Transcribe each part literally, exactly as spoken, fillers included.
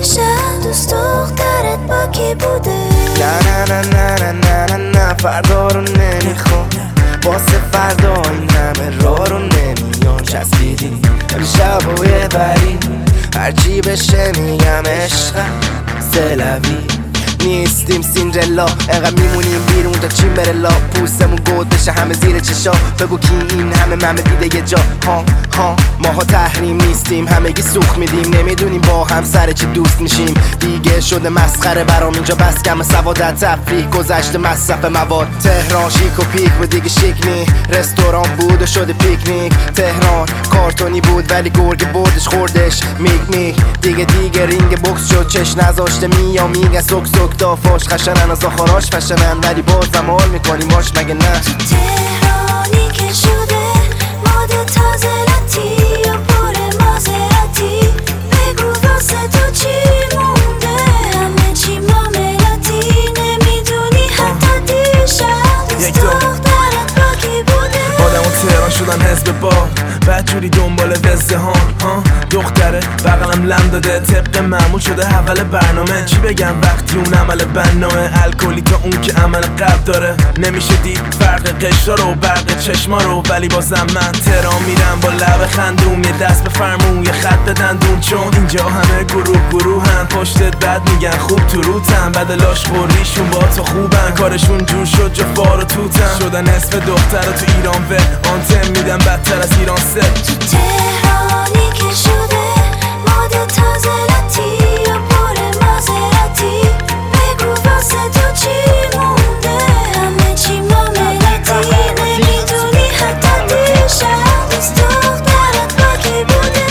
شب دوست دخترت با کی بوده؟ نه نه نه نه نه نه نه فردا رو نمیخوام، واسه فردا این همه راه رو نمیان چسبیدی شب و یه بری هرچی بشه میگم عشقم سلوی نیستیم سیندرلا، انقدر میمونیم بیرون تا چین بره لا، پوستمون گود بشه همه زیر چشا، بگو کی این همه ممه دیده یه جا ها ها ماها تحریم نیستیم همگی سوخ میدیم، نمیدونیم با هم سر چی دوست میشیم، دیگه شده مسخره برام اینجا بس کم سوادت تفریح گذشته مصرف مواد، تهران شیک و پیک بود دیگه شیک نی، رستوران بود و شده پیکنیک، تهران کارتونی بود ولی گرگ بردش خوردش میک میک، دیگه دیگه رینگ بوکس شد چش نذاشته میا میگه سوک سوک دافاش خشنن از آخراش فشنن ولی بازم حال میکنیم باش مگه نه؟ تو تهرانی که شده ماد تازه لطی یا پر مازراتی، بگو واسه تو چی مونده؟ همه چی معاملاتی، نمیدونی حتی دیشب دوست دخترت با کی بوده؟ آدمو تهران شدن حزب با بدجوری دنبال وزده ها ها دختره بغلم لم داده طبق معمول شده اول برنامه، چی بگم وقتی اون عمل بنامه الکلی تا اون که عمل قلب داره، نمیشه دید فرق قشرا رو برق چشما رو، ولی بازم من تهران میرم با لب خندوم، یه دست به فرمون یه خط به دندون، چون اینجا همه گروه گروهن پشتت بد میگن خوب تو روتن، بدلاش خوریشون با تو خوبن کارشون جور شد جا فار و توتن، شدن اسم دختر تو ایران و آنتن میدن بدتر از ایران سه. تو تهرانی که شده ماد تازه لطی یا پر مازراتی، بگو واسه تو چی مونده؟ همه چی معاملاتی، نمیدونی حتی دیشب دوست دخترت با کی بوده؟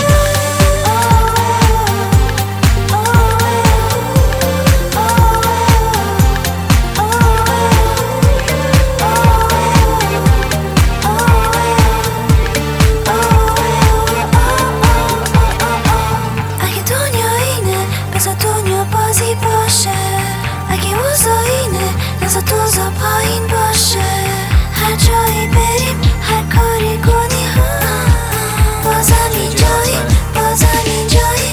نزا دوزا پایین باشه، هر جایی بریم هر کاری کنی بازم اینجایی بازم اینجایی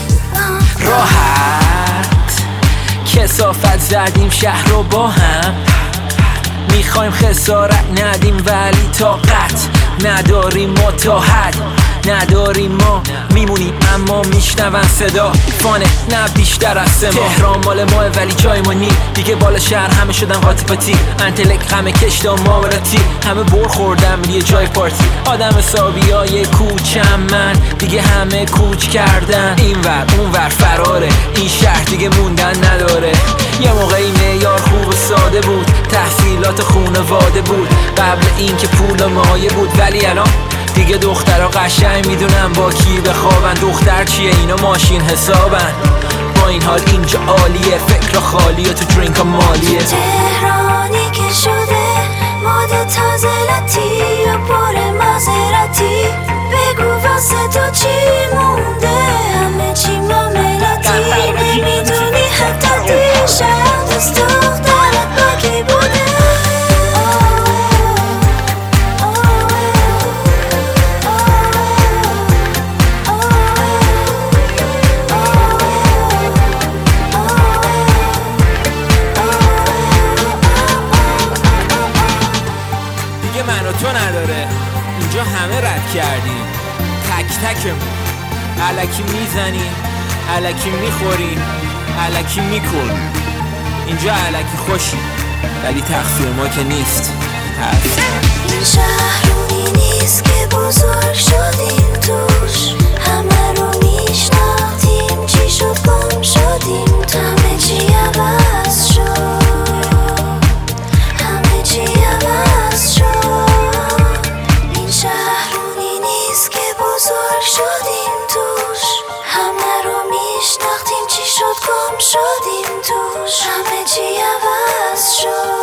راحت کثافت زدیم شهر رو با هم، میخوایم خسارت ندیم ولی طاقت نداریم متحد نداریم ما میمونیم اما میشنون صدا فانه نه بیشتر از سه ماه، تهران مال ماه ولی جای ما نی، دیگه بالا شهر همه شدن قاطی پاتی، انتلک همه کشتا مامراتی، همه بر خوردن یه جای پارتی، آدم حسابی های کوچم من دیگه همه کوچ کردن، این ور اون ور فراره این شهر دیگه موندن نداره، یه موقعی معیار خوب و ساده بود تحصیلات خونواده بود قبل اینکه پول و مایه بود، ولی الان دیگه دخترها قشنگ میدونن با کی بخوابن، دختر چیه اینا ماشین حسابن، با این حال اینجا عالیه فکر خالیه تو درینک ها مالیه. تو تهرانی که شده ماد تازه لطی یا پر مازراتی، بگو واسه تو چی مونده؟ همه چی معاملاتی، نمیدونی حتی دیشب دوست دخترت با کی بوده؟ من و تو نداره اینجا همه رد کردیم تک تکمون، الکی میزنیم الکی میخوریم الکی میکنیم، اینجا الکی خوشیم ولی تقصیر ما که نیست هست. این شهرونی نیست که بزرگ شدیم توش، همه رو میشناختیم چی شد گم شدیم، همه چی عوض شد همه چی عوض شد، بزرگ شدیم توش، همه رو میشناختیم چی شد گم شدیم توش، همه چی عوض شد.